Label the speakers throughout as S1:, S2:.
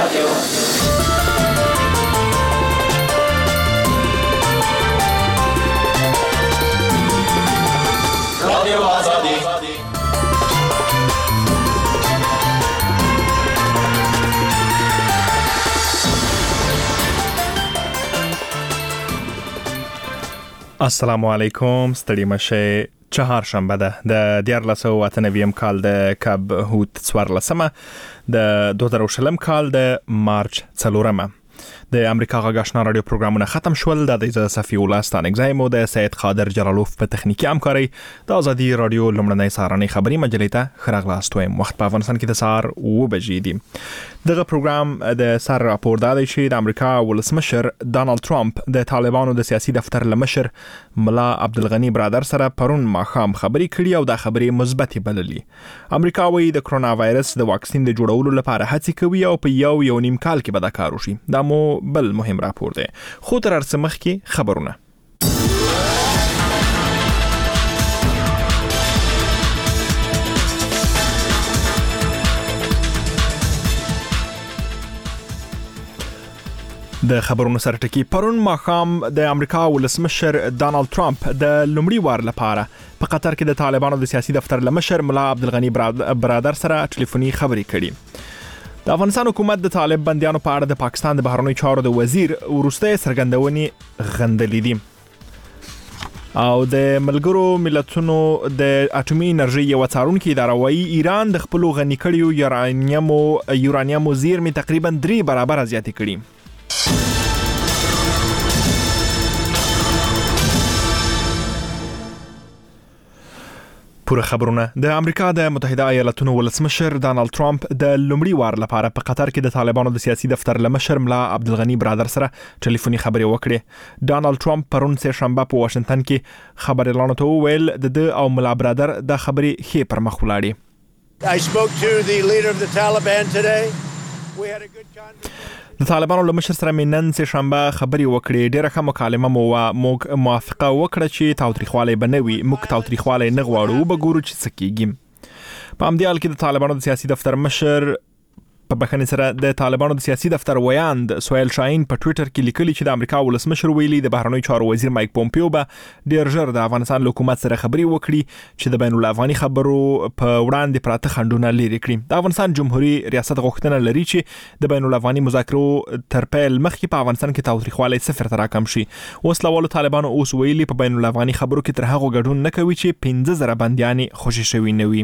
S1: رادیو آزادی.
S2: السلام علیکم، ستړي مشه. چهارشنبه ده د 1498 کال د کب هوت 14مه د 2020 کال د مارچ 4مه. د امریکا غاښنا رادیو پروګرامونه ختم شول. د دې صفي ولستان اگزایمو د سید قادر جلالوف په تخنیکی همکاري د ازادي رادیو لمړنۍ سهارنۍ خبري مجلې ته خراغلاست وایم. وخت په افغانستان کې د سهار 2 بجې دي. دغه پروګرام د سر راپور دادی چې د امریکا ولسمشر ډانلډ ټرمپ د طالبانو د سیاسي دفتر لمشر ملا عبدالغنی برادر سره پرون ماښام خبري کړي او د خبرې مثبت بللې. امریکا وايي د کرونا وایرس د واکسین د جوړولو لپاره هڅې کوي او په یو نیم کال کې به دا کار وشي. دا مو بل مهم راپور دی. خو تر ارڅ مخکې خبرونه. د خبرونو سره ټکی. پرون ماښام د امریکا ولسمشر ډانلډ ټرمپ د لومړي وار لپاره په قطر کې د طالبانو د سیاسي دفتر لمشر ملا عبدالغنی برادر سره ټلیفوني خبرې کړي. د افغانستان حکومت د طالب بندیانو په اړه د پاکستان د بهرنیو چارو د وزیر وروستۍ څرګندونې غندلې دي او د ملګرو ملتونو د اټومي انرژي یو څارونکي اداره وايي ایران د خپل غني کړیو یورانیمو زیرمې تقریبا 3 برابر زیاتې کړي. پوره خبرونه. د امریکا د متحده ایالاتونو ولسمشر ډانلډ ټرمپ د لومړي وار لپاره په قطر کې د طالبانو د سیاسي دفتر لمشر ملا عبدالغنی برادر سره ټلیفوني خبرې وکړې. ډانلډ ټرمپ پرون سه شنبه په واشنگټن کې خبريالانو ته وویل د او ملا برادر د خبرې ښه پر مخ ولاړې.
S3: I spoke to the leader of the Taliban today. We had a good conversation.
S2: د طالبانو له مشر سره مې نن سه شنبه خبرې وکړې. ډیره ښه مکالمه مو موږ موافقه وکړه چې تاوتریخوالی بنوي. موږ تاوتریخوالی نه غواړو، وبګورو چې څه کیږي. په همدې حال کې د طالبانو د سیاسي دفتر مشر په بخښنې سره د طالبانو د سیاسي دفتر ویاند سویل شاهین په ټوئیټر کې لیکلي چې د امریکا ولسمشر ویلي د بهرنیو چارو وزیر مایک پومپیو به ډیر ژر د افغانستان له حکومت سره خبرې وکړي چې د بین الافغاني خبرو په وړاندې پراته خنډونه لري کړي. د افغانستان جمهوریت ریاست غوښتنه لري چې د بین الافغاني مذاکرو تر پیل مخکې په افغانستان کې تاوتریخوالی صفر ته راکم شي. وسلوالو طالبانو اوس ویلي په بین الافغاني خبرو کې تر هغه ګډون نه کوي چې 15,000 بنديان خوشي شوي نه وي.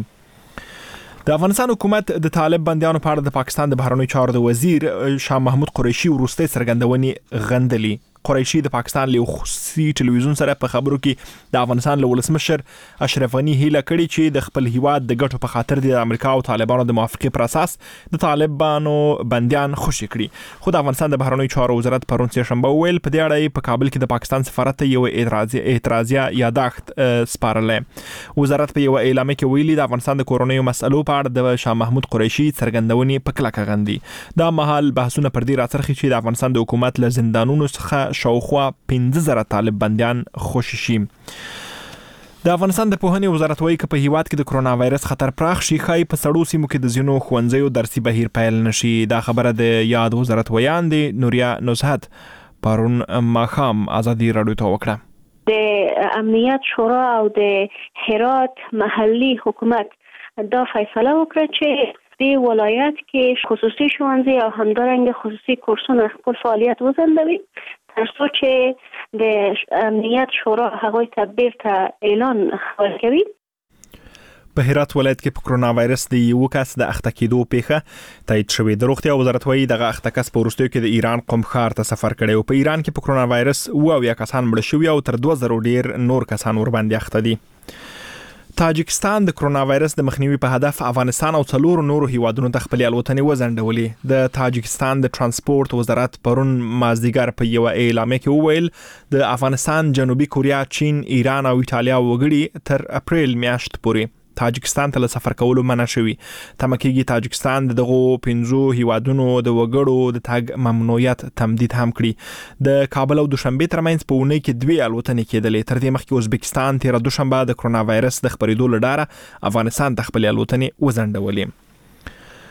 S2: د افغانستان حکومت د طالب بندیانو په اړه د پاکستان د بهرنیو چارو د وزیر شاه محمود قریشي وروستۍ څرګندونې غندلې. قریشي د پاکستان له خصوصي ټلویزیون سره په خبرو کې د افغانستان له ولسمشر اشرف غنی هیله کړې چې د خپل هیواد د ګټو په خاطر د امریکا او طالبانو د موافقې پر اساس د طالبانو بندیان خوشي کړي. خو د افغانستان د بهرنیو چارو وزارت پرون سه شنبه ویل په دې اړه په کابل کې د پاکستان سفارت ته یو اعتراضیه یاداښت سپارلې. وزارت په یو اعلامیه کې ویلي د افغانستان د کورونیو مسلو په اړه د شاه محمود قریشي څرګندونې په کلکه غندي. دا مهال بحثونه پر دې راڅرخي چې د افغانستان د حکومت له زندانونو څخه شاوخوا 15,000 طالب بندیان خوشي شي. د افغانستان د پوهنې وزارت وايي چې په هیواد کې د کرونا وایرس خطر پراخ شي، خای په سړو سیمو کې د ځینو ښوونځیو درسي بهیر پیل نشي. دا خبره د یاد وزارت ویاند نوریا نزهت پرون ماښام ازادي رادیو ته وکړه.
S4: د امنیت شورا او د هرات محلي حکومت دا فیصله وکړه چې د ولایت کې خصوصي ښوونځي او همدارنګه خصوصي کورسونه خپل فعالیت وځنډوي تر څو چې د امنیت شورا هغوی ته بیرته اعلان ورکوي.
S2: په هرات ولایت کې په کرونا وایرس د یو کس د اخته کېدو پیښه تایید شوې. د روغتیا وزارت وايي دغه اخته کس په وروستیو کې د ایران قم ښار ته سفر کړی او په ایران کې په کرونا وایرس 2 کسان مړه شوي او تر 2000 ډیر نور کسان ور باندې اخته دي. تاجکستان د کرونا وایرس د مخنیوي په هدف افغانستان او 4 نورو هیوادونو ته خپل الوتنې وځنډولې. د تاجکستان د ترانسپورت وزارت پرون مازدیګر په یو اعلامیه کې وویل د افغانستان، جنوبي کوریا، چین، ایران او ایتالیا وګړي تر اپریل میاشت پورې تاجکستان ته سفر کولو منع شوی. تمکیږي تاجکستان دغه 15 هیوادونو د وګړو د تګ ممنوعیت تمدید هم کړی. د کابل او دوشنبه ترمنځ په اونۍ کې 2 الوتنې کېدلې. تر دې مخکې ازبکستان تیر دوشنبه د کرونا وایرس د خپرېدو لپاره افغانستان ته خپل الوتنې وځنډولې.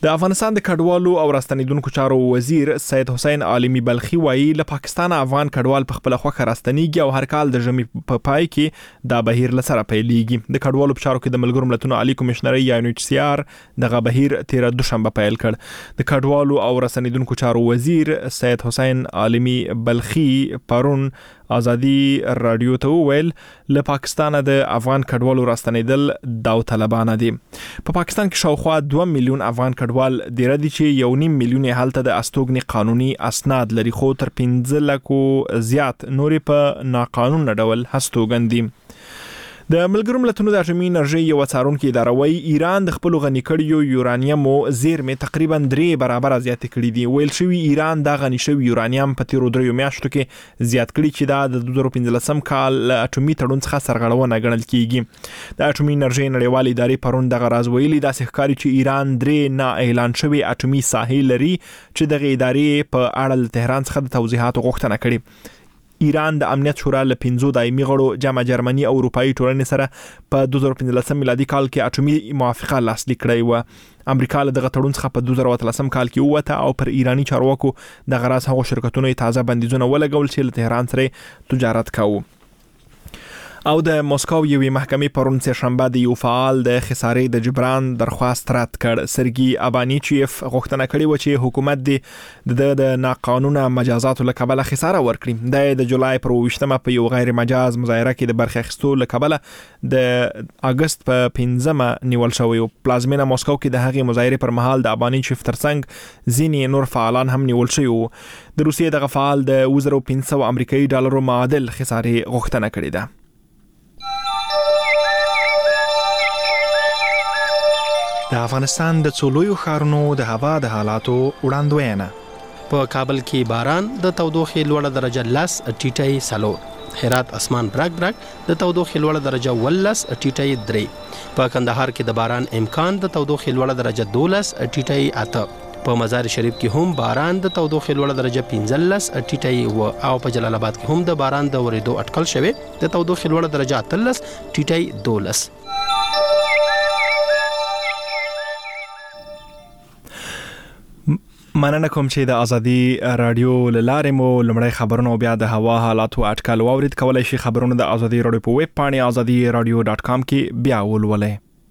S2: د افغانستان د کډوالو او راستنیدونکو چارو وزیر سید حسین عالمی بلخی وایي له پاکستان افغان کډوال په خپل خوخه راستنیږي او هر کال د ژمي په پای کې دا بهیر لسره پیلېږي. د کډوالو په چارو کې د ملګرو ملتونو عالی کمشنري یا UNHCR دغه بهیر 13 دوشنبه پیل کړ. د کډوالو او راستنیدونکو چارو وزیر سید حسین عالمی بلخی پرون آزادی رادیو ته ویل له پاکستان د افغان کډوالو راستنیدل داوطلبانه دي. په پاکستان کې شاوخوا 2 میلیون افغان کډوال د ردی چې 1.5 میلیون هلته د استوګنی قانوني اسناد لري خو تر 15 لکو زیات نورې په ناقانونه ډول هستوګن دي. د ملګرو ملتونو د اټومي انرژي یو څارونکو اداره وايي ایران د خپل غني کړیو یورانیم زیرمې تقریبا 3 برابر زیات کړي دي. ویل شوی ایران د غني شوی یورانیم په تیرو 3 میاشتو کې زیات کړي چې دا د 2015 کال اټومي تړون څخه سرغړونه ګڼل کیږي. د اټومي انرژي نړیوالې ادارې پرون دغه راز ویلي دا ښکاري چې ایران 3 نه اعلان شوی اټومي ساحې لري چې دغه ادارې په اړه له تهران څخه د توضیحات غوښتنه کړې. ایران د امنیت شورا له 15 دایمي غړو جامع جرمني او اروپאי ټولنې سره په 2015 میلادي کال کې اټومي موافقه لاسلیک کړې و. امریکا له دغه تړون څخه په 2013 کال کې ووته او پر ایرانی چارواکو د غراس هغو شرکتونو تازه بندیزونه ولګول چې له تهران سره تجارت کاوه. او د مسکو یوې محکمې پرون سه شنبه د یو فعال د خسارې د جبران درخواست رد کړ. سرګي ابانیچیف غوښتنه کړې و چې حکومت د ناقانونه مجازاتو له کبله خساره ورکړي. د جولای پر 28مه په یو غیر مجاز مظاهره کې د برخه اخیستو له کبله د اگست په 15مه نیول شوی. پلازمینه مسکو کې د هغې مظاهره پر مهال د ابانیچیف ترڅنګ ځینې نور فعالان هم نیول شوی. د روسیې دغه فعال د 2500 امریکایي ډالرو معادل خسارې غوښتنه کړې ده. د افغانستان د څولویو ښارونو د هوا د حالاتو وړاندوینه.
S5: په کابل کې باران د تودوخې لوړه درجه 10 ټیټی 4. هرات اسمان برګ د تودوخې لوړه درجه 12 ټیټی 3. په کندهار کې د باران امکان د تودوخې لوړه درجه 12 ټیټی 8. په مزار شریف کې هم باران د تودوخې لوړه درجه 15 ټیټی او په جلال آباد کې هم د باران د ورېدو اټکل شوی د تودوخې لوړه درجه 13 ټیټی 12.
S2: مننه کوم چې د ازادي رادیو لاره مو لمړی خبرونه او بیا د هوا حالاتو اټکل واورید. کولای شي خبرونه د ازادي رادیو په ویب پاڼې azadiradio.com کې بیا ولولئ.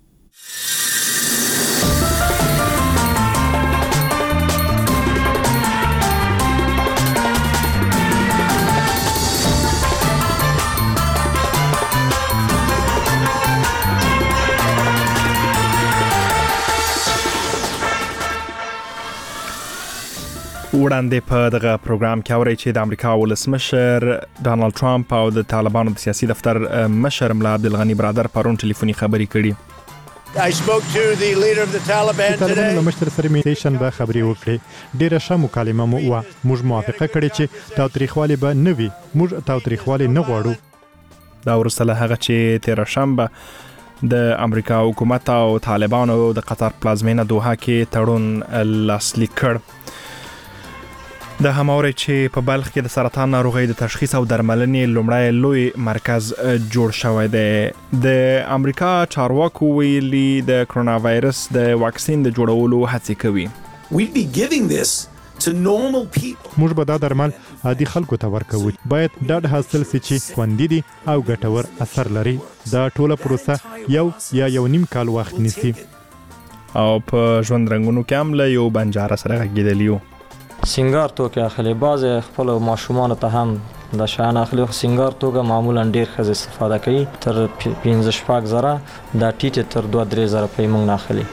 S2: وړاندې په دغه پروګرام کې اوري چې د امریکا ولسمشر ډانلډ ټرامپ او د طالبانو د سیاسي دفتر مشر ملا عبدالغنی برادر پرون ټلیفوني خبرې کړې.
S3: I spoke to the leader of the Taliban today.
S6: طالبانو مشر سره مې شنبه خبرې وکړې. ډیره ښه مکالمه مو وه. موږ موافقه کړې چې تاوتریخوالی به نه وي. موږ تاوتریخوالی نه غواړو.
S2: دا وروسته له هغه چې 13 شنبه د امریکا حکومت او طالبانو د قطر پلازمینه دوحه کې تړون لاسلیک کړ. د هماوري چې په بلخ کې د سرطان ناروغي د تشخیص او درملنې لومړی لوی مرکز جوړ شوی دی. د امریکا چارواکو ویلي د کرونا وایرس د واکسین د جوړولو هڅې کوي.
S1: We'd be giving this to normal people.
S6: موږ به دا درمل عادي خلکو ته ورکوو. باید ډاډ حاصل شي چې خوندي دي او ګټور اثر لري. دا ټوله پروسه یو نیم کال وخت نیسي.
S2: او په ژوند رنگونو کې هم له یو بنجاره سره غږیدلیو.
S7: سنگار توکه اخلي باز خپل ماشومان ته هم د شان اخلي. سنگار توکه معمولا ډیر ښه استفاده کوي. تر 15 زره د ټیټه تر 2-3 زره په موږ نه اخلي.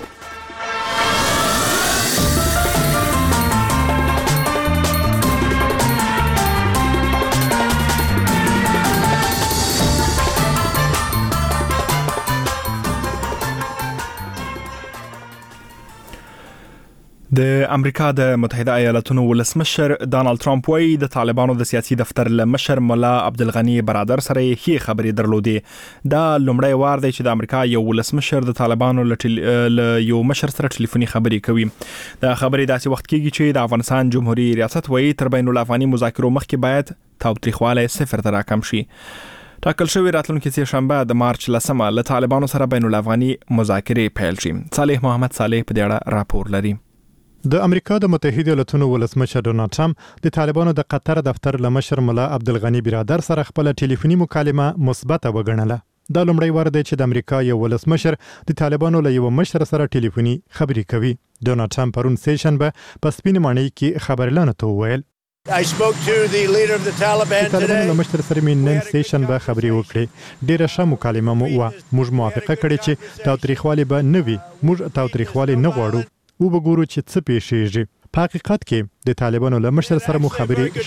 S2: د امریکا د متحده ایالاتونو ولسمشر ډانلډ ټرامپ وايي د طالبانو د سیاسي دفتر مشر ملا عبدالغنی برادر سره هي خبرې درلودې. دا لومړی وار دی چې د امریکا یو ولسمشر د طالبانو له یو مشر سره ټلیفوني خبرې کوي. دا خبرې داسې وخت کېږي چې د افغانستان جمهوریت ریاست وايي تر بین الافغاني مذاکرو مخکې باید تاوتریخوالی 0 ته راکم شي. ټاکل شوی راتلونکي سه شنبه د مارچ 10 له طالبانو سره بین الافغاني مذاکرې پیل شي. صالح محمد صالح په دې اړه راپور لري.
S6: د امریکا د متحده ایالاتونو ولسمشر ډونالد ټرمپ د طالبانو د قطر دفتر لمشر ملا عبدالغنی برادر سره خپل ټلیفوني مکالمه مثبته وګڼله. دا لومړی وار دی چې د امریکا یو ولسمشر د طالبانو له یو مشر سره ټلیفوني خبرې کوي. ډونالد ټرمپ پرون سیشنبه په سپین ماڼۍ کې خبرلانو ته وویل
S3: I spoke to the leader of the Taliban today.
S6: طالبانو له مشر سره مې نن سیشنبه خبرې وکړې. ډیره ښه مکالمه مو وه. موږ موافقه کړې چې تاوتریخوالی به نه وي. موږ تاوتریخوالی نه غواړو. وګورو چې څه پیښیږي. په حقیقت کې د طالبانو له مشر سره مو خبرې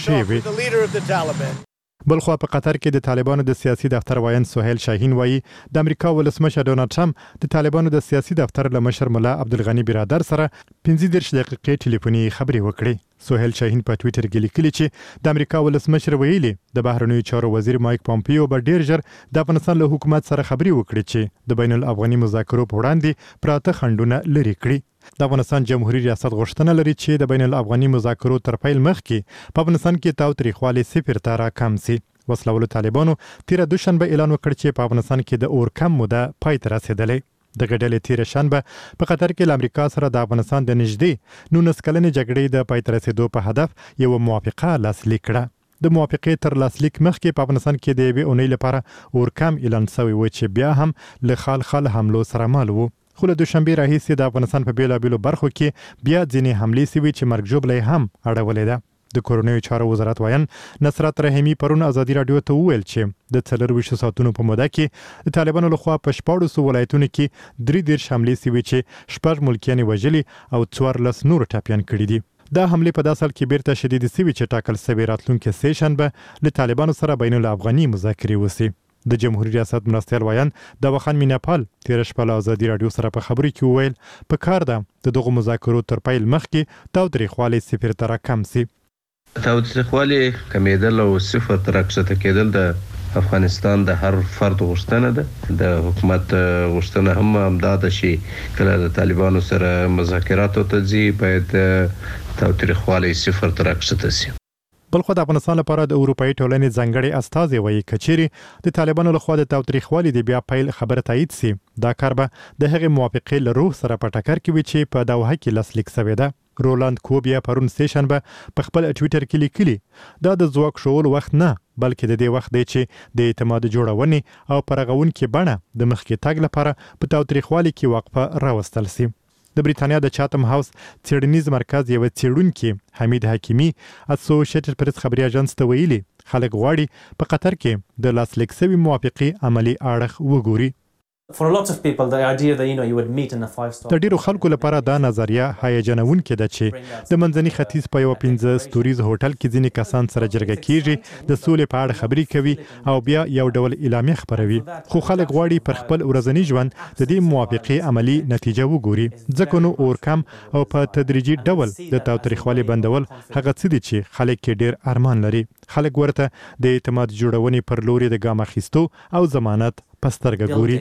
S6: شوې. بلخوا په قطر کې د طالبانو د سیاسي دفتر وایي سهیل شاهین وایي د امریکا ولسمشر ډونالد ټرمپ د طالبانو د سیاسي دفتر له مشر ملا عبدالغنی برادر سره 15 دقیقې ټلیفوني خبرې وکړې. سهیل شاهین په ټوئیټر کې لیکلي چې د امریکا ولسمشر ویلي د بهرنیو چارو وزیر مایک پامپیو به ډیر ژر د افغانستان له حکومت سره خبرې وکړي چې د بین الافغاني مذاکرو په وړاندې پراته خنډونه لرې کړي. د افغانستان جمهوریت ریاست غوښتنه لري چې د بین الافغاني مذاکرو تر پیل مخکې په افغانستان کې تاوتریخوالی صفر ته راکم شي. وسلوالو طالبانو تیر دوشنبه اعلان وکړ چې په افغانستان کې د اورکم موده پای ته رسیدلې. د ډلې تیر شنبه په قطر کې له امریکا سره د افغانستان د نږدې 19 کلنې جګړې د پای ته رسیدو په هدف یو موافقه لاسلیک کړه. د موافقې تر لاسلیک مخکې په افغانستان کې د یوې اونۍ لپاره اورکم اعلان شوی و چې بیا هم له خال حملو سره مل و. خو له دوشنبه راهیسې د افغانستان په بیلابیلو برخو کې بیا ځینې حملې شوي چې مرګ ژوبله هم اړولې ده. د کورونیو چارو وزارت وایي نصرت رحیمی پرون ازادي رادیو ته وویل چې د 24 ساعتونو په موده کې د طالبانو لخوا په 14 ولایتونو کې 3 حملې شوي چې 6 ملکیان وژلي او 14 نور ټاپیان کړي دي. دا حملې په داسې حال کې بیرته شدید شوي چې ټاکل شوی راتلونکي سیشنبه له طالبانو سره بین الافغاني مذاکرې وشي. د جمهوریت ریاست مرستیال وایي د وخان میناپال تیر شپه له ازادي رادیو سره په خبرې کې وویل په کار ده د دغه مذاکرو تر پیل مخکې تاوتریخوالی صفر ته راکم شي.
S8: تاوتریخوالی کمیدل او صفر ته راکښته کېدل د افغانستان د هر فرد غوښتنه ده. د حکومت غوښتنه هم همدا ده چې کله د طالبانو سره مذاکراتو ته ځي باید تاوتریخوالی صفر ته راکښته شي.
S6: بلخو د افغانستان لپاره د اروپאי ټولنې ځانګړي استازي وایي کچيري د طالبانو لخوا د تاوتریخوالي د بیا پیل خبره تایید سي دا کار به د هغې موافقې له روح سره په ټکر کې وي چې په دوحه کې لاسلیک شوې ده. رولاند کوبیا پرون سیشنبه په خپل ټوئیټر کې لیکلي دا د ځواک شول وخت نه بلکې د دې وخت دی چې د اعتماد جوړونې او پرغونکې بڼه د مخکې تګ لپاره په تاوتریخوالي کې وقفه راوستل سي. د بریتانیا د چاتم هاوس څېړنیز مرکز یو څېړونکي حمید حکیمی اسوسییټډ پریس خبري اژانس ته ویلي خلک غواړي په قطر کې د لاسلیک شوی موافقې عملی اړخ وګوري.
S9: For a lot of people, the idea that you would meet in a 5-star.
S6: د ډیرو خلکو لپاره دا نظریه هیجانوونکې ده چې د منځني ختیځ په یو 15 ستوریز هوټل کې ځینې کسان سره جرګه کیږي د سولې په اړه خبرې کوي او بیا یو ډول اعلامیه خپروي. خو خلک غواړي پر خپل ورځنی ژوند د دې موافقې عملی نتیجه وګوري. ځکه نو اورکم او په تدریجي ډول د تاوتریخوالي بندول هغه څه دي چې خلک کې ډیر ارمان لري. خلک ورته د اعتماد جوړونې پر لوري د ګام اخیستو او ضمانت پسترګه ګوري.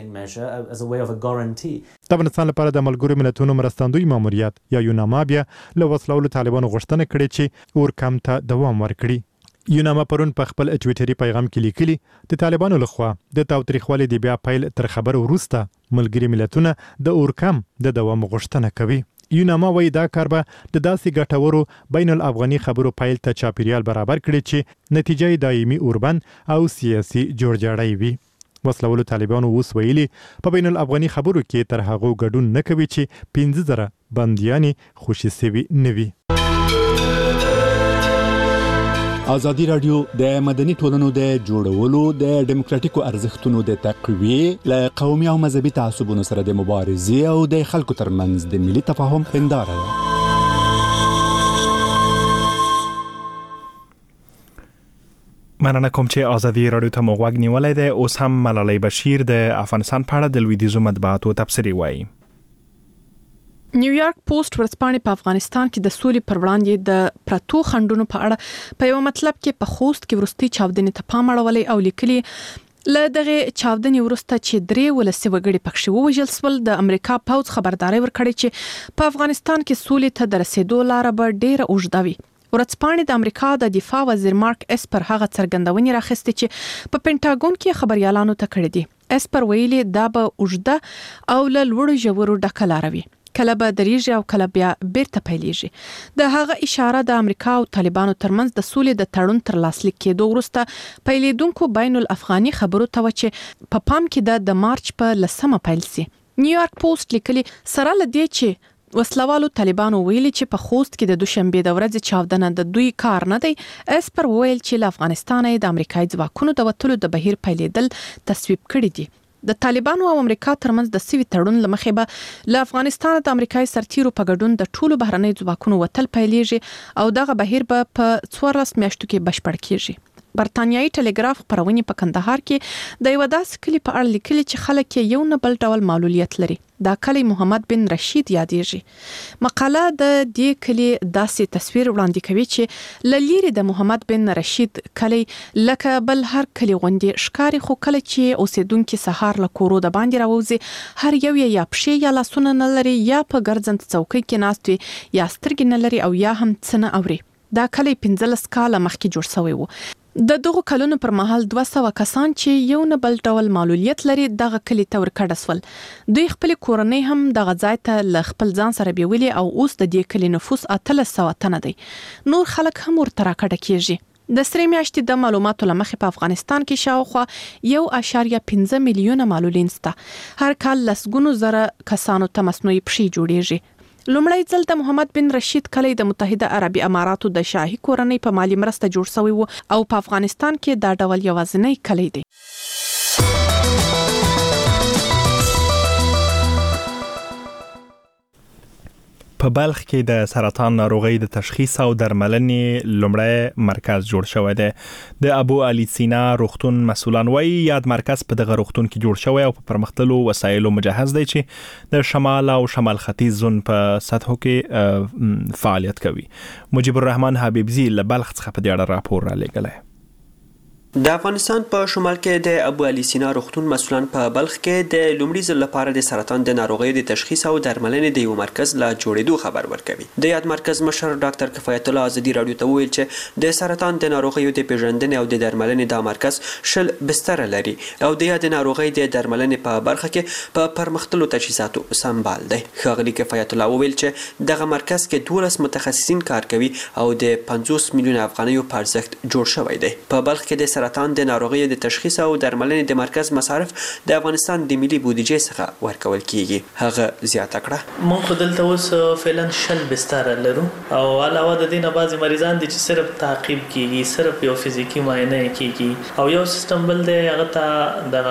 S6: د افغانستان لپاره د ملګرو ملتونو مرستندوی ماموریت یا یوناما بیا له وسلوالو طالبانو غوښتنه کړې چې اورکم ته دوام ورکړي. یوناما پرون په خپل ټوئیټري پیغام کې لیکلي د طالبانو لخوا د تاوتریخوالي د بیا پیل تر خبرو وروسته ملګري ملتونه د اورکم د دوام غوښتنه کوي. یوناما وایي دا کار به د داسې ګټورو بین الافغاني خبرو پیل ته چاپیریال برابر کړي چې نتیجه دایمي اوربند او سیاسي جوړجاړی وي. وسلوالو طالبانو اوس ویلي په بین الافغاني خبرو کې تر هغو ګډون نه کوي چې 15,000 بندیان خوشي سوي نه وي.
S10: ازادي رادیو د مدني ټولنو د جوړولو د دیموکراتیکو ارزښتونو د تقویې له قومي او مذهبي تعصبونو سره د مبارزې او د خلکو ترمنځ د ملي تفاهم هنداره ده.
S2: مننه کوم چې ازادي رادیو ته مو غوږ نیولای دی. اوس هم ملالۍ بشیر د افغانستان په اړه د لویدیځو مطبوعاتو تبصرې وایي.
S11: نیویارک پوسټ ورځپاڼې په افغانستان کې د سولې پر وړاندې د پراتو خنډونو په اړه په یو مطلب کې په خوست کې ورستي چاودنې ته پام اړولی او لیکلي له دغه چاودنې وروسته چې 3 ولسي وګړي پکښې ووژل شول د امریکا پوځ خبرداري ورکړې چې په افغانستان کې سولې ته د رسیدو لاره به ډېره اوږده وي. ورځپاڼې د امریکا د دفاع وزیر مارک اسپر هغه څرګندونې راخستې چې په پینټاګون کې خبريالانو ته کړې دي. اسپر ویلي دا به اوږده او له لوړو ژورو ډکه لاره وي. کله به دریږي او کله بیا بیرته پیلېږي. د هغه اشاره د امریکا او طالبانو ترمنځ د سولې د تړون تر لاسلیک کېدو وروسته پیلېدونکو بین الافغاني خبرو ته و چې په پام کې د مارچ په 10 پیل سي. نیویارک پوسټ لیکلي سره لدی چې وسلوالو طالبانو ویلي چې په خوست کې د دوشنبه د ورځې چاودنه د دوی کار نه دی. اسپر ویل چې له افغانستانه د امریکایي ځواکونو د وټلو د بهیر پیلېدل تصویب کړی دي. د طالبانو او امریکا ترمنځ د سوي تړون لمخې به له افغانستان د امریکایي سرتیرو په ګډون د ټولو بهرنۍ ځواکونو وټل پیلېږي او دغه بهیر به په 14 میاشتو کې بشپړ کیږي. برتانیایی ټلګراف خبرونه په کندهار کې د یو داسې کلی په اړه لیکلي چې خلک یو نه بل ډول معلولیت لري. دا کلی محمد بن رشید یادېږي. مقاله د دې کلی داسې تصویر وړاندې کوي چې للیری د محمد بن رشید کلی لکه بل هر کلی غوندې ښکاری، خو کله چې اوسیدونکو سهار له کورو د باندې راوځي هر یو یا پښې یا لاسونه نه لري یا په ګرځند څوکۍ کې ناست وي یا سترګې نه لري او یا هم څه نه اوري. دا کلی 15 کاله مخکې جوړ شوی و. د دغه کلونو پر مهال 200 کسان چې یو نه بل ډول معلولیت لري دغه کلی ته ورکړل سول. دوی خپل کورنۍ هم دغه ځای ته ل خپل ځان سره بیولي او اوس د دې کلی نفوس 1300 تنه دی. نور خلک هم ورته راکړه کیږي. د سری میاشتې د معلوماتو لمخې په افغانستان کې شاوخوا 1.5 میلیونه معلولین سته. هر کال لسګونو زره کسانو ته مصنوعي پښې جوړیږي. لومړی ځل د محمد بن رشید کلی د متحده عربي اماراتو د شاهي کورنۍ په مالی مرسته جوړ شوی و او په افغانستان کې دا ډول یوازینی کلی دی.
S2: په بلخ کې د سرطان ناروغۍ د تشخیص او درملنې لومړی مرکز جوړ شوی دی. د ابو علي سینا روغتون مسولان وایي یاد مرکز په دغه روغتون کې جوړ شوی او په پرمختللو وسایلو مجهز دی چې د شمال او شمال ختیځ زون په سطحو کې فعالیت کوي. مجيب الرحمن حبیبزی له بلخ څخه په دې اړه راپور را لېږلی.
S12: د افغانستان په شمال کې د ابو علي سینا روغتون مسولان په بلخ کې د لومړي ځل لپاره د سرطان د ناروغۍ د تشخیص او درملنې د یو مرکز لا جوړېدو خبر ورکوي. د یاد مرکز مشر ډاکټر کفایت الله ازدي رادیو ته ویل چې د سرطان د ناروغیو د پیژندنې او د درملنې د مرکز 10 بستر لري او د یاد ناروغۍ د درملنې په برخه کې په پرمختللو تجهیزاتو سمبال دی. ښاغلي کفایت الله ویل چې دغه مرکز کې 12 متخصصین کار کوي او د 50 میلیون افغانیو په ارزښت جوړ شوی دی. په بلخ کې د سرطان د ناروغیو د تشخیص او درملنې د مرکز مصارف د افغانستان د ملي بودیجې څخه ورکول کیږي. هغه زیاته کړه
S13: موږ خو دلته اوس فعلا 10 بستر لرو او علاوه د دې نه بعضی مریضان دي چې صرف تعقیب کیږي، صرف یو فزیکی معاینه کیږي او یو سیستم بل دی هغه ته د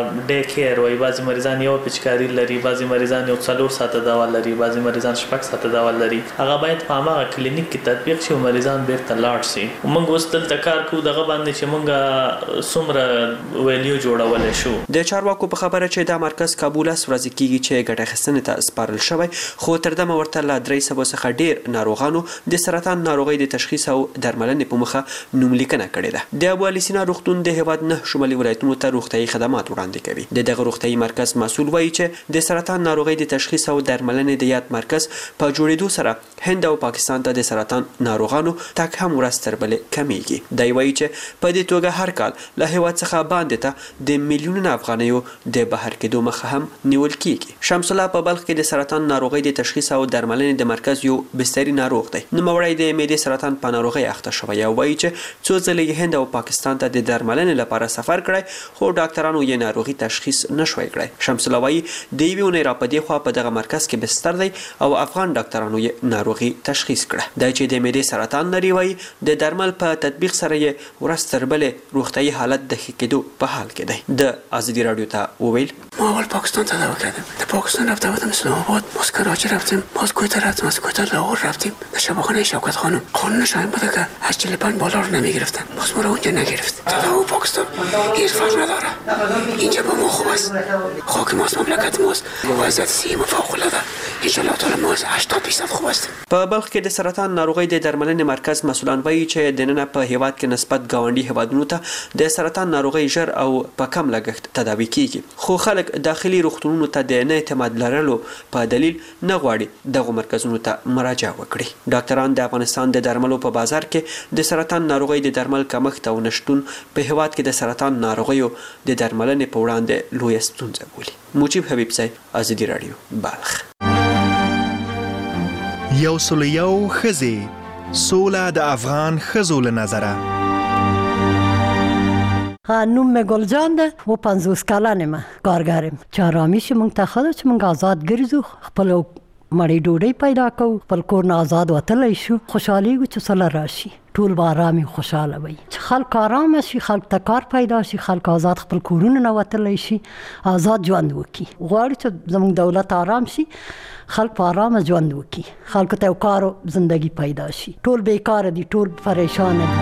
S13: ډے کیر وای. بعضی مریضان یو پچکاری لري، بعضی مریضان یو 4 ساعته دوا لري، بعضی مریضان 6 ساعته دوا لري. هغه باید په هغه کلینیک کې تطبیق شي او مریضان بیرته لاړ شي. موږ اوس دلته کار کوو دغه باندې چې موږ څومره ویلیو جوړولای شو.
S12: د چارواکو په خبره چې دا مرکز کابل ورځ کیږي چې ګټه اخیستنې ته سپارل شوی، خو تر دمه ورته لا 300 څخه ډیر ناروغانو د سرطان ناروغۍ د تشخیص او درملنې په مخه نوملیکنه کړې ده. د ابو علي سینا روغتون د هیواد 9 شمالي ولایتونو ته روغتیايي خدمات وړاندې کوي. دغه روغتیايي مرکز مسؤل وایي چې د سرطان ناروغۍ د تشخیص او درملنې د یاد مرکز په جوړېدو سره هند او پاکستان ته د سرطان ناروغانو تک هم ورځ تر بلې کمیږي. دی وایي چې په دې توګه هر کال له هیواد څخه باندې ته د میلیونونو افغانیو د بهر کېدو مخه هم نیول کیږي. شمس الله په بلخ کې د سرطان ناروغۍ د تشخیص او درملنې د مرکز یو بستري ناروغ دی. نوموړی د معدې سرطان په ناروغۍ اخته شوی او وایي چې څو ځله هند او پاکستان ته د درملنې لپاره سفر کړی خو ډاکټرانو یې ناروغي تشخیص نشوي کړی. شمس الله وایي د یوې اونۍ را په دې خوا په دغه مرکز کې بستر دی او افغان ډاکټرانو یې ناروغي تشخیص کړه. دا چې د معدې سرطان لري وایي د درمل په تطبیق سره یې ورځ تر بلې روغتیايي حالت د ښه کېدو په حال کې دی. د ازادي رادیو ته وویل
S14: ما اول پاکستان ته دعوا کردم، در پاکستان رفتم اسلام آباد، باز کراچی رفتیم، باز کویت رفتیم، از کویت لاهور رفتیم، در شباخانه شوکت خانم قانونش این بوده که از 45 بالا رو نمیگرفتن، باز ما رو اونجا نگرفت. تداوی پاکستان هیچ فرق نداره، اینجا با ما خوب است، خاک ماست، مملکت ماست، وضعیت صحی ما فوق العاده، ان شاء الله تعالی ما 80% خوب هستیم.
S12: په بلخ کې د سرطان ناروغۍ د درملنې مرکز مسولان وایي چې د نن په هیواد کې نسبت گاونډي هیوادونو ته د سرطان ناروغۍ ژر او په کم لګښت تداوي کیږي، خو خلک داخلي روغتونونو ته د نه اعتماد لرلو په دلیل نه غواړي دغه مرکزونو ته مراجعه وکړي. ډاکټران د افغانستان د درملو په بازار کې د سرطان ناروغۍ د درمل کمښت او نشټون په هیواد کې د سرطان ناروغیو د درملنې په وړاندې لویه ستونزه بولي. مجيب حبیبزی، ازادي رادیو، بلخ.
S2: 101 ښځې سوله د افغان ښځو له نظره.
S15: نوم مې ګلجان ده و 50 کلنه ما کارګرم. چې آرامش مونږ ته خاله چې مونږ آزاد ګرځو، خپل مړی ډوډۍ پیدا کوو، خپل کور نه آزاد وتلی شو، خوشحالي چې سره راشي، ټول به آرامي خوشاله وي. چې خلک آرام شي، خلک ته کار پیدا شي، خلک آزاد خپل کورونه نه وتلی شي، آزاد ژوند وکړي. غواړي چې زموږ دولت آرام شي، خلک په آرام ژوند وکړي، خلکو ته یو کار او زندگی پیدا شي. ټول بیکاره دي، ټول پریشان دي.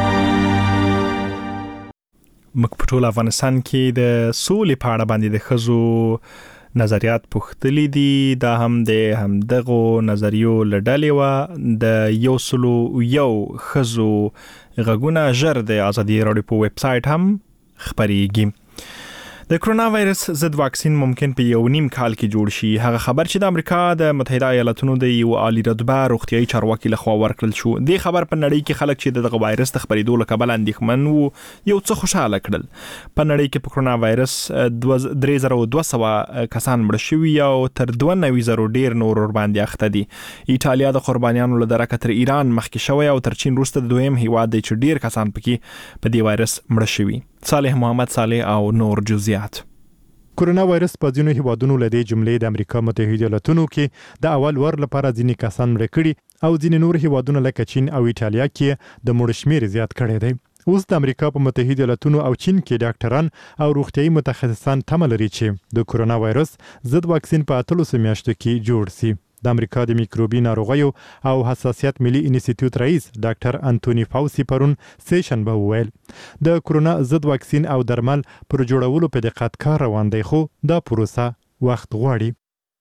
S2: موږ په ټول افغانستان کې د سولې په اړه باندې د ښځو نظریات پوښتلي دي. دا هم د همدغو نظریو له ډلې وه. د 101 ښځو غږونه ژر د ازادي راډیو په ویب سایټ هم خپریږي. د کرونا وایرس ضد واکسین ممکن په 1.5 کال کې جوړ شي. هغه خبر چې د امریکا د متحده ایالاتونو د یو عالی رتبه روغتیايي چارواکي لخوا ورکړل شو. د خبر په نړۍ کې خلک چې دغه وایرس د خپرېدو له کبله اندېښمن وو یو څه خوشاله کړل. په نړۍ کې په کرونا وایرس 3200 کسان مړ شوي او تر 92,000 ډیر نور ور باندې اخته دي. ایټالیا د قربانیانو له درکه تر ایران مخکې شوی او تر چین وروسته د دویم هیواد دی چې ډیر کسان پکې په دې وایرس مړ شوي. صالح محمد صالح او نور جزئیات.
S6: کرونا وایرس په ځینو هیوادونو له دې جملې د امریکا متحده ایالاتونو کې د اول ور لپاره ځینې کسان مړ کړي او ځینې نور هیوادونه لکه چین او ایټالیا کې د مړ شمیر زیات کړی دی. اوس د امریکا په متحده ایالاتونو او چین کې ډاکټران او روغتیايي متخصصان تمه لري چې د کرونا وایرس ضد واکسین په 3 میاشتو کې جوړ شي. د امریکا د میکروبي ناروغیو او حساسیت ملي انسټیټیوټ رئیس ډاکټر انټونی فاوسی پرون سیشن به ویل د کرونا ضد واکسین او درمل پر جوړولو په دقت کار روان دی، خو دا پروسه وخت غواړي.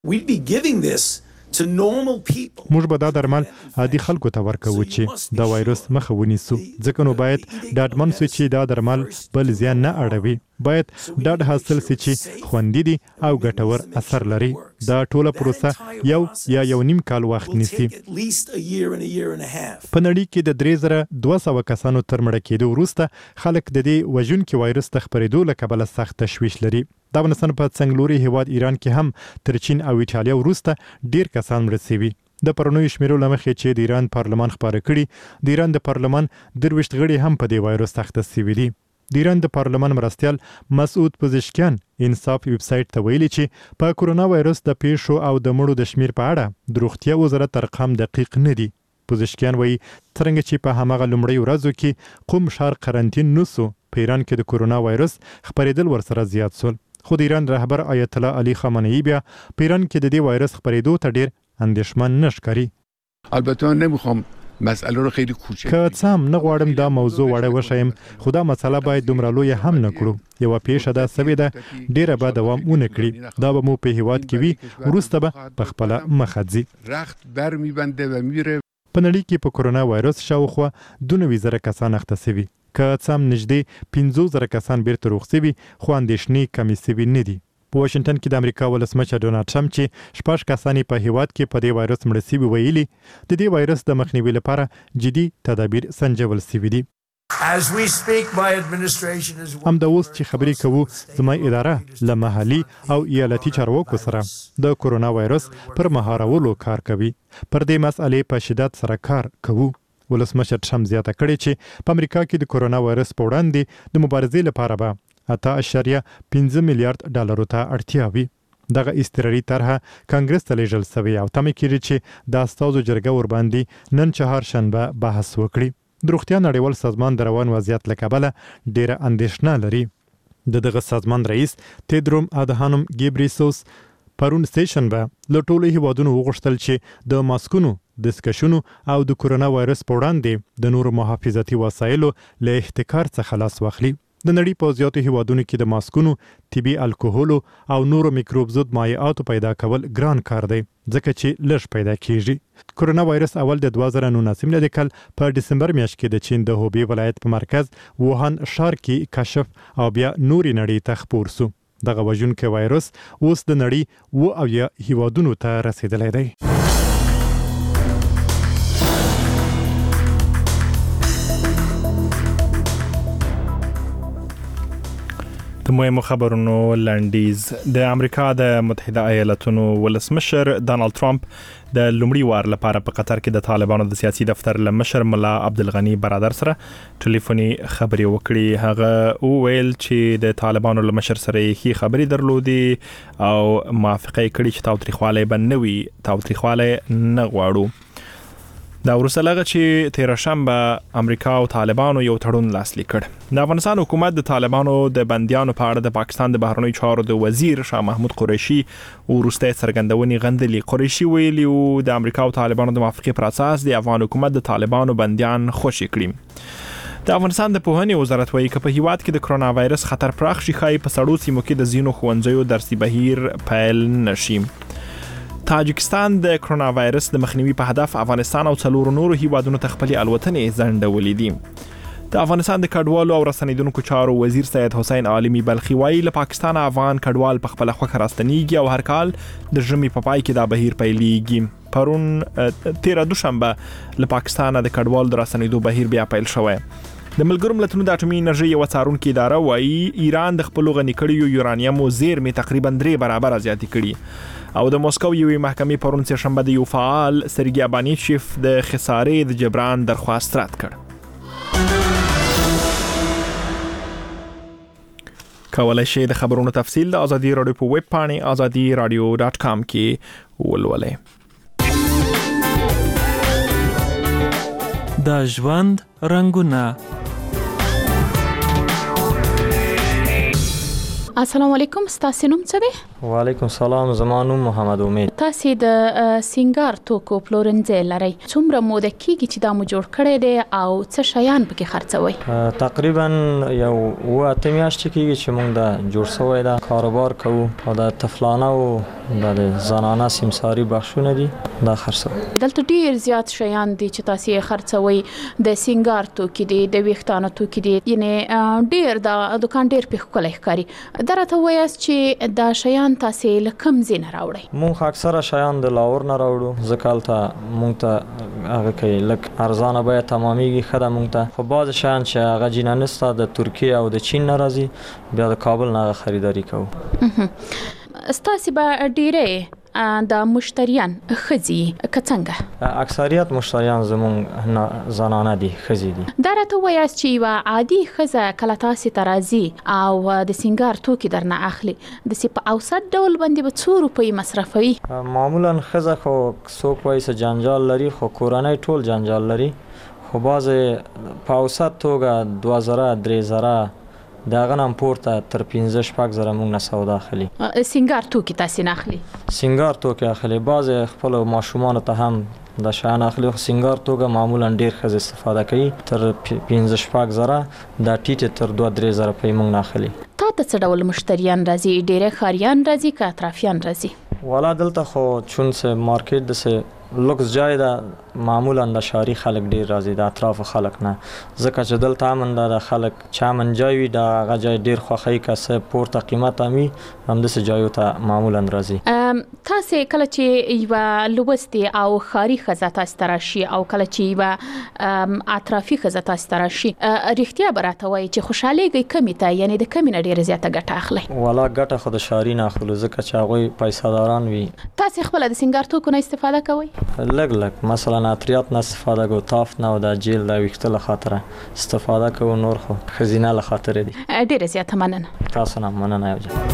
S6: موږ به دا درمل عادي خلکو ته ورکوو چې دا وایرس مخه ونیسو، ځکه نو باید ډاډمن سو چې دا درمل بل زیان نه اړوي. باید ډاډ حاصل سي چې خوندي دي او ګټور اثر لري. دا ټوله پروسه 1.5 کال وخت نیسي. په نړۍ کې د 3200 کسانو تر مړه کېدو وروسته خلک د دې وژونکي وایرس د خپرېدو له کبله سخت تشویش لري. د افغانستان په څنګلوري هیواد ایران کې هم تر چین او ایټالیا وروسته ډیر کسان مړه شوي. د پرونیو شمیرو له مخې چې د ایران پارلمان خبره کړي، د ایران د پارلمان 23 غړي هم په دې وایرس اخته شوي دي. د ایران د پارلمان مرستیال مسعود پزشکیان انصاف ویب سایټ ته ویلي چې په کرونا وایرس د پیښو او د مړو د شمیر په اړه د روغتیا وزارت ارقام دقیق نه دي. پزشکیان وایي څنګه چې په هماغه لومړۍ ورځو کې قم ښار قرنطین نوسو، په ایران کې د کرونا وایرس خپرېدل ورسره زیات شول. خو د ایران رهبر آیت الله علي خامنه‌ای بیا په ایران کې د دې وایرس خپرېدو ته ډیر اندېښمن نه ښکاري.
S16: البته نمیخوام مسئله رو خیلی کوچک
S6: که څه هم نه غواړم دا موضوع وړه وشیم، خو دا مسله باید دومره لویه هم نه کړو. یوه پیښه دا سوې ده، ډیره به دوام ونه کړي. دا به مو په هیواد کې وي، وروسته به په خپله مخه ځي.
S16: رخت برمیبنده و میره.
S6: په نړۍ کې په کرونا وایرس شاوخوا 2,000 کسان اخته شوي. که څه هم نږدې 50,000 کسان بیرته روغ شوي، خو اندېښنې کمې شوي نه دي. په واشنګټن کې د امریکا ولسمشر ډونالډ ټرمپ چې 6 کسان په هیواد کې په دې وایرس مړه شوي ویلي، د دې وایرس د مخنیوي لپاره جدي تدابیر سنجول شوي دي. همدا اوس چې خبرې کوو، زما اداره له محلي او ایالتي چارواکو سره د کرونا وایرس پر مهارولو کار کوي. پر دې مسئلې په شدت سره کار کوو. ولسمشر ټرمپ زیاته کړې چې په امریکا کې د کرونا وایرس په وړاندې د مبارزې لپاره به 8.5 میلیارډ ډالرو ته اړتیا وي. دغه اضطراري طرحه کانګرس ته لیږل شوې او تمه کېږي چې د استازو جرګه ورباندې نن چهارشنبه بحث وکړي. د روغتیا نړیوال سازمان د روان وضعیت له کبله ډیره اندېښنه لري. دغه سازمان رئیس تیدروم ادهانوم ګیبریسوس پرون سیشنبه له ټولو هیوادونو وغوښتل چې د ماسکونو، دستکشونو او د کرونا وایرس په وړاندې د نورو محافظتي وسایلو له احتکار څخه لاس واخلي. د نړۍ په زیاتو هیوادونو کې د ماسکونو، طبي الکوهولو او نورو میکروب ضد مایعاتو پیدا کول ګران کار دی، ځکه چې لږ پیدا کیږي. کرونا وایرس اول د 2019 میلادي کال په ډسمبر میاشت کې د چین د هوبی ولایت په مرکز ووهان ښار کې کشف او بیا نوري نړۍ ته خپور شو. دغه وژونکی وایرس اوس د نړۍ 70 هیوادونو ته رسیدلی دی.
S2: د مهمو خبرونو لنډیز د امریکا د متحده ایالاتونو ولسمشر ډانلډ ټرمپ د لومړي وار لپاره په قطر کې د طالبانو د سیاسي دفتر لمشر ملا عبدالغنی برادر سره ټلیفوني خبري وکړي. هغه ویل چې د طالبانو لمشر سره هي خبري درلودي او موافقه کړې چې تاوتریخواله بنوي تاوتریخواله نه غواړو. دا ورسلهغه چې 13 شنبه امریکا او طالبانو یو تړون لاسلیک کړ. د افغانستان حکومت د طالبانو د بنديانو په اړه د پاکستان د بهرنی چارو د وزیر شاه محمود قریشي ورسته څرګندونې غندلې. قریشي ویلي او د امریکا او طالبانو د موافقې پر اساس د افغان حکومت د طالبانو بنديان خوشي کړي. د افغانستان د پوهنې وزارت وایي چې په هیواد کې د کرونا وایرس خطر پراخ شي خای په سړو سیمو کې د زینو خوندزیو درسي بهیر پیل نشي. تاجکستان د کرونا وایرس د مخنیوي په هدف افغانستان او څلورو نورو هیوادونو ته خپل الوتنې ځنډولې دي. د افغانستان د کډوالو او رسنیدونکو چارو وزیر سید حسین عالمی بلخی وایي له پاکستان افغان کډوال په خپل خوخه راستنیږي او هر کال د ژمي په پای کې دا بهیر پیلېږي. پرون 13 دوشنبه له پاکستان د کډوالو د رسنیدو بهیر بیا پیل شوی. د ملګرو ملتونو د اټومي انرژي یو څارونکو اداره وایي ایران د خپل غني کړیو یورانیم زیرمې تقریبا 3 برابر زیاتې کړي. او د موسکو یوې محکمې پرون سه شنبه د یو فعال سرګي ابانیچیف د خسارې د جبران درخواست رد کړ. کولای شئ د خبرونو تفصیل د ازادي رادیو په ویب پاڼه azadiradio.com کې ولولئ.
S17: د ژوند رنگونه.
S18: السلام علیکم، ستاسو نوم څه دی؟
S7: وعلیکم السلام، زما نوم محمد امید.
S18: تاسو د سینګار توکو پلورنځ لرئ. څومره موده کېږي چې دا مو جوړ کړی دی او څه شیان پکې خرڅوئ؟
S7: تقریبا یو 8 میاشتې کېږي چې موږ دا جوړ شوی دا کاروبار کوو او د طفلانه او د زنانه سمساري بخښونه دي دا خرڅوو.
S18: دلته ډیر زیات شیان دي چې تاسو یې خرڅوئ. د سینګار توکي دي، د ویښتانو توکي دي، یعنی ډیر دا دکان ډیر په ښکلی ښکاري. درته وایاست چې دا شیان تاسو له کوم ځای نه راوړئ؟
S7: مونږ اکثره شیان د لاهور نه راوړو. ځکه مونږ ته هغه کې لږ ارزانه بیه تمامېږي ښه ده مونږ ته. خو بعضې شیان چې هغه جینانسته د ترکیې او د چین نه راځي بیا د کابل نه هغه خریداري کوو.
S18: ستاسو به ډیرې د مشتریان ښځې که څنګه؟
S7: اکثریت مشتریان زمونږ زنانه دي، ښځې دي.
S18: دا راته وایاست چې یوه عادي ښځه کله تاسې ته راځي او د سینګار توکي درنه اخلي، داسې په اوسط ډول باندې به څو روپۍ مصرفوي؟
S7: معمولا ښځه خو څوک وایي چې جنجال لري، خو کورنۍ ټول جنجال لري. خو بعضې په اوسط توګه 2000 3000 داغه نام پورته تر 15-16 زره موږ نه سودا اخلي.
S18: سینګار توکي تاسو نه اخلي؟
S7: سینګار توکي اخلي. بعضې خپل ماشومان ته هم د شان اخلي. خو سینګار توګه معمولا ډیر ښځې استفاده کوي. تر 15-16 زره دا ټیټ تر 2-3 زره په موږ نه اخلي.
S18: تا ته څه ډول مشتریان راځي؟ ډیره خاریان راځي که اطرافیان راځي؟
S7: والا دلته خو چون سه مارکیټ د سه لوکس جای دا معمولا د شاری خلک ډیر راځي، د اطراف خلک نه. ځکه چې دلته امن د خلک چا من جای وي دا هغه جای ډیر خوښي کسه پورته قیمت امي هم د سه جایو ته معمولا راځي.
S18: تاسو کله چې یو لوبستي او خاري خزه تاسو تراشي او کله چې یو اطرافي خزه تاسو تراشي، رښتیا براته وایي چې خوشاليږي کمی ته، یعنی د کمی نه ډیره زیاته ګټه اخلي؟
S7: والا ګټه خو د شاری نه اخلو ځکه چې هغه پیسې داران وي.
S18: تاسو خپل د سینګار توکو نه استفاده کوئ؟
S7: لږ مثلا عطریات نه استفاده کوو، تاف نه او د جیل د ویښته له خاطره استفاده کوو، نور خو خزینه له خاطر دي.
S18: ډیره زیاته مننه.
S7: تاسو نه مننه یو ځل.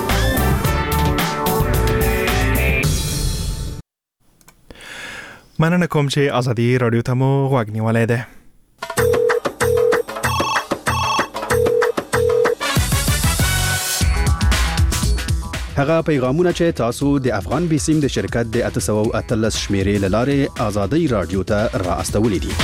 S2: مننه کوم چې ازادي رادیو ته مو غوږ نیولای دی.
S19: هغه پیغامونه چې تاسو د افغان بیسیم د شرکت د 813 شمیرې لاره ازادي رادیو ته را استولې دي.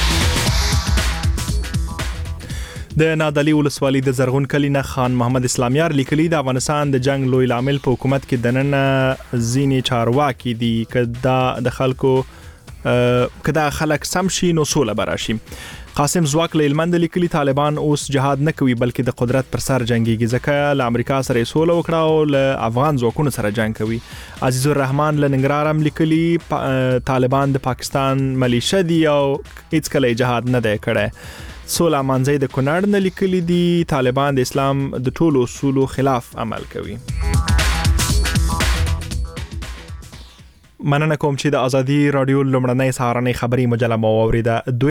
S2: د نادعلي ولسوالۍ د زرغون کلی نه خان محمد اسلامیار لیکلي د افغانستان د جنگ لوی لامل په حکومت کې دننه ځینې چارواکي دي کدا د خلکو کدا خلک سم شي نو سوله براشي. قاسم زواک له هلمند لیکلي طالبان اوس جهاد نه کوي بلکې د قدرت پر سر جنگيږي ځکه له امریکا سره سوله وکړه او له افغان ځواکونو سره جنگ کوي. عزیز الرحمن له ننګرهار هم لیکلي طالبان د پاکستان ملیشه دي او هیڅ کله جهاد نه دی کړی. سولا مانځي د کونړ نه لیکلي دي طالبان د اسلام د ټولو اصولو خلاف عمل کوي. مننه کوم چې د ازادي رادیو لمړنۍ سهارنۍ خبري مجله مو اوریده.